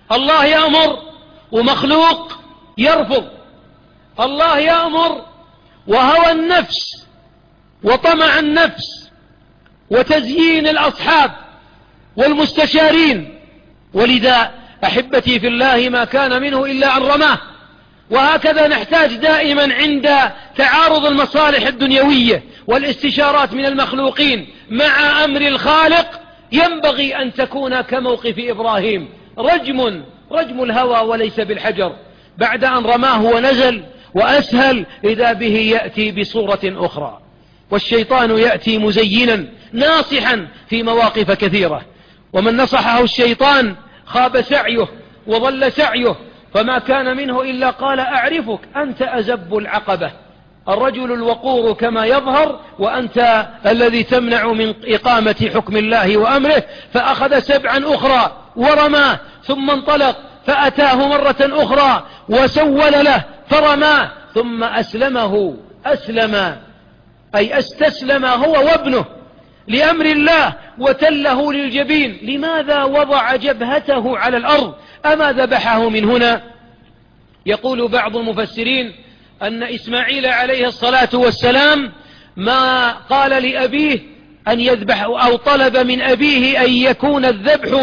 الله يأمر ومخلوق يرفض، الله يأمر وهوى النفس وطمع النفس وتزيين الأصحاب والمستشارين. ولذا أحبتي في الله ما كان منه إلا أن رماه. وهكذا نحتاج دائما عند تعارض المصالح الدنيوية والاستشارات من المخلوقين مع أمر الخالق، ينبغي أن تكون كموقف إبراهيم، رجم الهوى وليس بالحجر. بعد أن رماه ونزل وأسهل إذا به يأتي بصورة أخرى. والشيطان يأتي مزينا ناصحا في مواقف كثيرة، ومن نصحه الشيطان خاب سعيه وضل سعيه، فما كان منه إلا قال أعرفك أنت أزب العقبة، الرجل الوقور كما يظهر، وأنت الذي تمنع من إقامة حكم الله وأمره. فأخذ سبعا أخرى ورماه، ثم انطلق فأتاه مرة أخرى وسول له فرماه، ثم أسلم أي استسلم هو وابنه لأمر الله وتله للجبين. لماذا وضع جبهته على الأرض؟ أما ذبحه من هنا؟ يقول بعض المفسرين أن إسماعيل عليه الصلاة والسلام ما قال لأبيه أن يذبح، أو طلب من أبيه أن يكون الذبح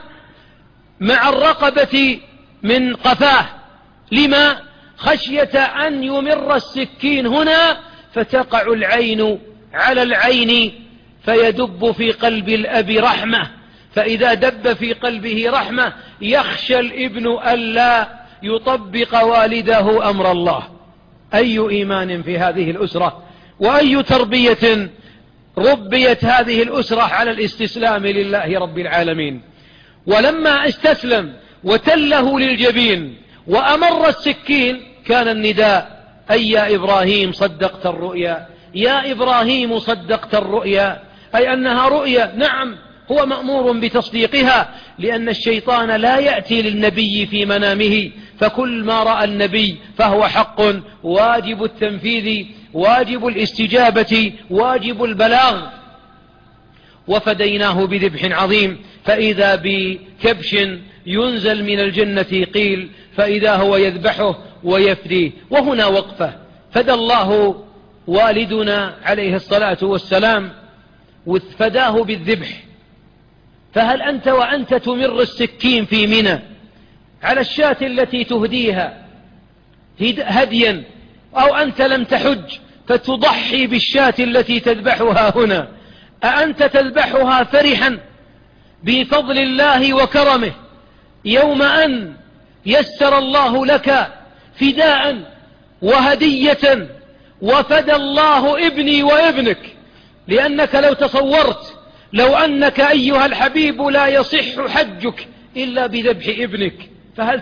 مع الرقبة من قفاه. لما؟ خشية أن يمر السكين هنا فتقع العين على العين فيدب في قلب الأب رحمة، فإذا دب في قلبه رحمة يخشى الابن ألا يطبق والده أمر الله. أي إيمان في هذه الأسرة، وأي تربية ربيت هذه الأسرة على الاستسلام لله رب العالمين. ولما استسلم وتله للجبين وأمر السكين كان النداء: أي يا إبراهيم صدقت الرؤيا، يا إبراهيم صدقت الرؤيا، أي أنها رؤيا. نعم، هو مأمور بتصديقها، لأن الشيطان لا يأتي للنبي في منامه، فكل ما رأى النبي فهو حق، واجب التنفيذ، واجب الاستجابة، واجب البلاغ. وفديناه بذبح عظيم، فإذا بكبش ينزل من الجنة قيل، فإذا هو يذبحه ويفديه. وهنا وقفة. فدى الله والدنا عليه الصلاة والسلام وفداه بالذبح. فهل أنت وأنت تمر السكين في منى على الشاة التي تهديها هديا، أو أنت لم تحج فتضحي بالشاة التي تذبحها هنا، أأنت تذبحها فرحا بفضل الله وكرمه يوم أن يسر الله لك فداء وهدية، وفدى الله ابني وابنك؟ لأنك لو تصورت لو أنك أيها الحبيب لا يصح حجك إلا بذبح ابنك، فهل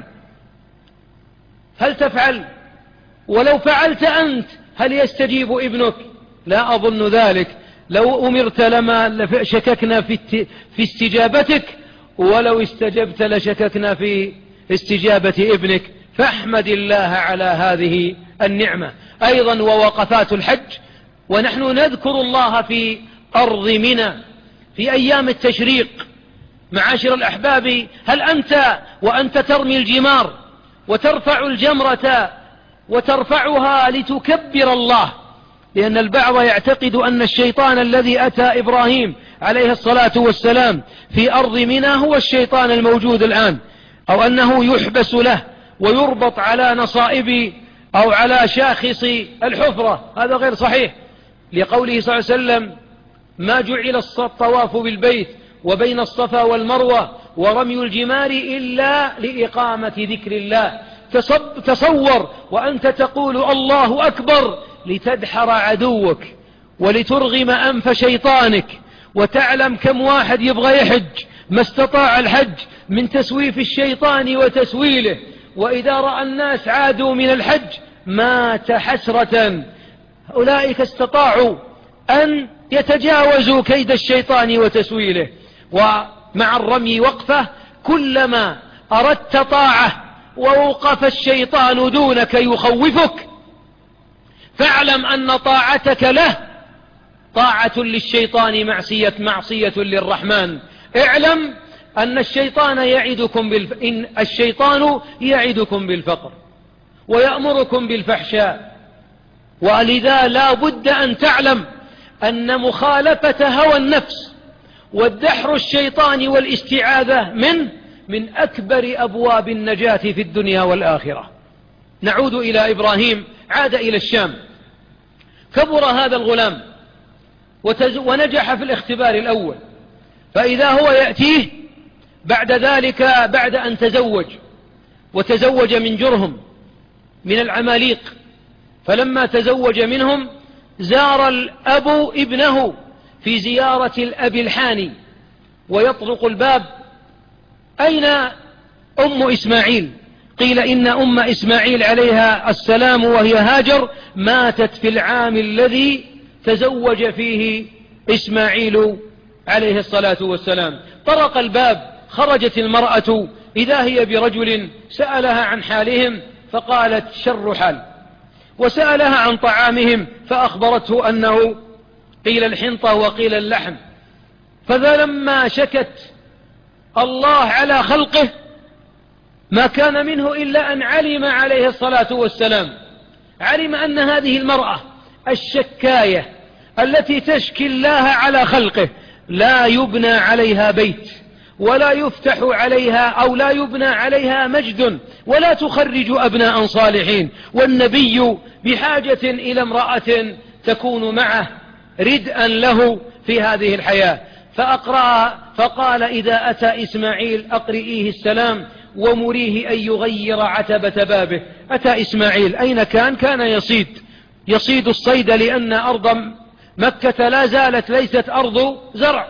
تفعل؟ ولو فعلت أنت هل يستجيب ابنك؟ لا أظن ذلك. لو أمرت لما شككنا في استجابتك، ولو استجبت لشككنا في استجابة ابنك. فاحمد الله على هذه النعمة. أيضا ووقفات الحج، ونحن نذكر الله في أرض منى في أيام التشريق. معاشر الأحباب، هل أنت وأنت ترمي الجمار وترفع الجمرة وترفعها لتكبر الله؟ لأن البعض يعتقد أن الشيطان الذي أتى إبراهيم عليه الصلاة والسلام في أرض منى هو الشيطان الموجود الآن، أو أنه يحبس له ويربط على نصائب أو على شاخص الحفرة. هذا غير صحيح، لقوله صلى الله عليه وسلم: ما جعل الطواف بالبيت وبين الصفا والمروة ورمي الجمار إلا لإقامة ذكر الله. تصور وأنت تقول الله أكبر لتدحر عدوك ولترغم أنف شيطانك، وتعلم كم واحد يبغى يحج ما استطاع الحج من تسويف الشيطان وتسويله، وإذا رأى الناس عادوا من الحج مات حسرة. أولئك استطاعوا أن يتجاوزوا كيد الشيطان وتسويله. ومع الرمي وقفة، كلما أردت طاعة ووقف الشيطان دونك يخوفك، فاعلم أن طاعتك له طاعة للشيطان معصية للرحمن. اعلم إن الشيطان يعدكم بالفقر ويأمركم بالفحشاء، ولذا لا بد أن تعلم أن مخالفة هوى النفس والدحر الشيطاني والاستعاذة من أكبر أبواب النجاة في الدنيا والآخرة. نعود إلى إبراهيم. عاد إلى الشام، كبر هذا الغلام ونجح في الاختبار الأول، فإذا هو يأتيه بعد ذلك بعد أن وتزوج من جرهم من العماليق. فلما تزوج منهم زار الأب ابنه في زيارة الأب الحاني، ويطرق الباب: أين أم إسماعيل؟ قيل إن أم إسماعيل عليها السلام وهي هاجر ماتت في العام الذي تزوج فيه إسماعيل عليه الصلاة والسلام. طرق الباب، خرجت المرأة إذا هي برجل سألها عن حالهم فقالت: شر حال. وسألها عن طعامهم فأخبرته أنه قيل الحنطة وقيل اللحم. فلما شكت الله على خلقه ما كان منه إلا أن علم عليه الصلاة والسلام، علم أن هذه المرأة الشكاية التي تشكي الله على خلقه لا يبنى عليها بيت ولا يفتح عليها أو لا يبنى عليها مجد ولا تخرج أبناء صالحين، والنبي بحاجة إلى امرأة تكون معه ردءا له في هذه الحياة. فقال: إذا أتى إسماعيل أقرئيه السلام ومريه أن يغير عتبة بابه. أتى إسماعيل، أين كان؟ كان يصيد الصيد، لأن أرض مكة لا زالت ليست أرض زرع،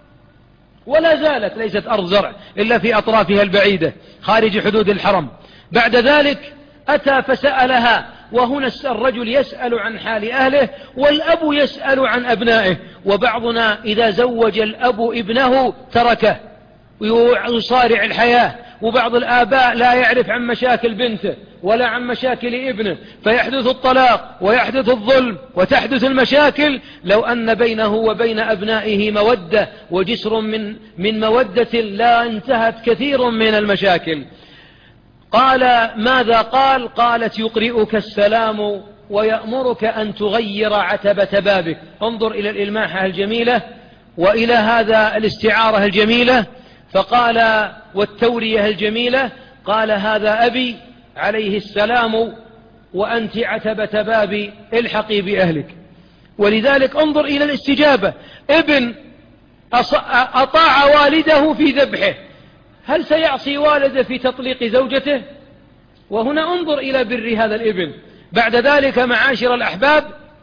ولا زالت ليست أرض زرع إلا في أطرافها البعيدة خارج حدود الحرم. بعد ذلك أتى فسألها، وهنا الرجل يسأل عن حال أهله والأب يسأل عن أبنائه. وبعضنا إذا زوج الأب ابنه تركه ويصارع الحياة، وبعض الآباء لا يعرف عن مشاكل بنته ولا عن مشاكل ابنه، فيحدث الطلاق ويحدث الظلم وتحدث المشاكل. لو أن بينه وبين أبنائه مودة وجسر من مودة لا انتهت كثير من المشاكل. قال: ماذا قال؟ قالت: يقرئك السلام ويأمرك أن تغير عتبة بابك. انظر إلى الإلماحة الجميلة وإلى هذا الاستعارة الجميلة. فقال والتورية الجميلة، قال: هذا أبي عليه السلام وأنت عتبة بابي، الحقي بأهلك. ولذلك انظر إلى الاستجابة. ابن أطاع والده في ذبحه، هل سيعصي والده في تطليق زوجته؟ وهنا انظر إلى بر هذا الابن. بعد ذلك معاشر الأحباب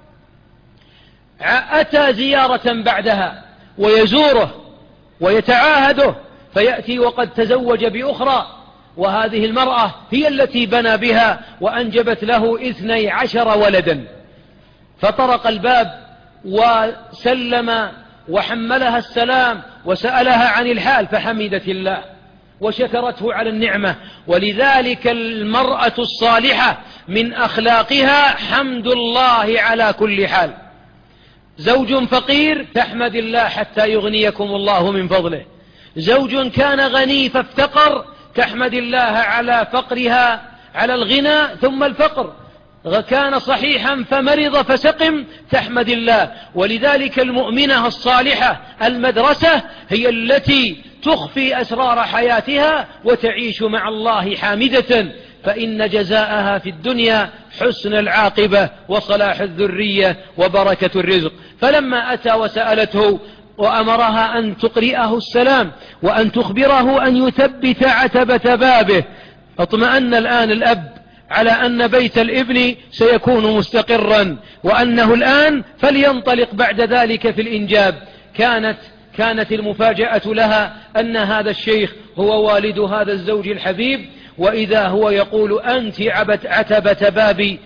أتى زيارة بعدها ويزوره ويتعاهده، فيأتي وقد تزوج بأخرى، وهذه المرأة هي التي بنى بها وأنجبت له 12 ولدا. فطرق الباب وسلم وحملها السلام وسألها عن الحال، فحمدت الله وشكرته على النعمة. ولذلك المرأة الصالحة من أخلاقها حمد الله على كل حال. زوج فقير تحمد الله حتى يغنيكم الله من فضله، زوج كان غني فافتقر تحمد الله على فقرها، على الغنى ثم الفقر، كان صحيحا فمرض فسقم تحمد الله. ولذلك المؤمنة الصالحة المدرسة هي التي تخفي أسرار حياتها وتعيش مع الله حامدة، فإن جزاءها في الدنيا حسن العاقبة وصلاح الذرية وبركة الرزق. فلما أتى وسألته وأمرها أن تقرئه السلام وأن تخبره أن يثبت عتبة بابه، اطمأن الآن الأب على أن بيت الابن سيكون مستقرا، وأنه الآن فلينطلق بعد ذلك في الإنجاب. كانت المفاجأة لها أن هذا الشيخ هو والد هذا الزوج الحبيب، وإذا هو يقول: أنت عتبة بابي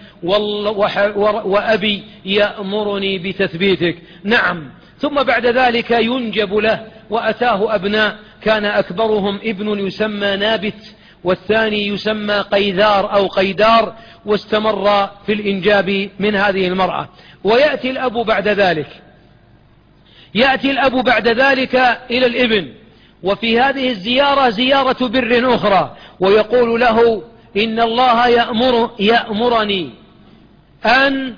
وأبي يأمرني بتثبيتك. نعم. ثم بعد ذلك ينجب له، وأتاه أبناء، كان أكبرهم ابن يسمى نابت، والثاني يسمى قيذار أو قيدار، واستمر في الإنجاب من هذه المرأة. ويأتي الأب بعد ذلك إلى الابن وفي هذه الزيارة زيارة بر أخرى، ويقول له إن الله يأمرني أن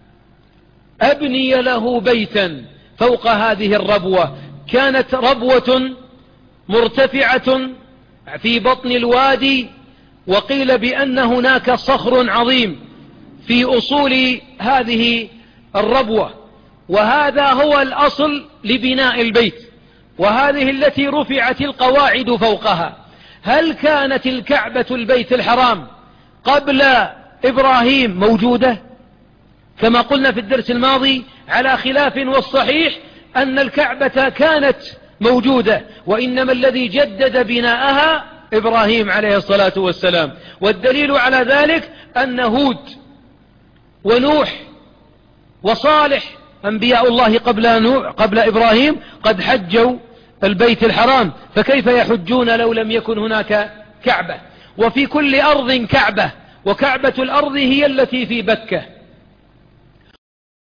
أبني له بيتا فوق هذه الربوة. كانت ربوة مرتفعة في بطن الوادي، وقيل بأن هناك صخر عظيم في أصول هذه الربوة، وهذا هو الأصل لبناء البيت، وهذه التي رفعت القواعد فوقها. هل كانت الكعبة البيت الحرام قبل إبراهيم موجودة؟ كما قلنا في الدرس الماضي على خلاف، والصحيح أن الكعبة كانت موجودة، وإنما الذي جدد بناءها إبراهيم عليه الصلاة والسلام. والدليل على ذلك أن هود ونوح وصالح أنبياء الله قبل إبراهيم قد حجوا البيت الحرام، فكيف يحجون لو لم يكن هناك كعبة؟ وفي كل أرض كعبة، وكعبة الأرض هي التي في بكة.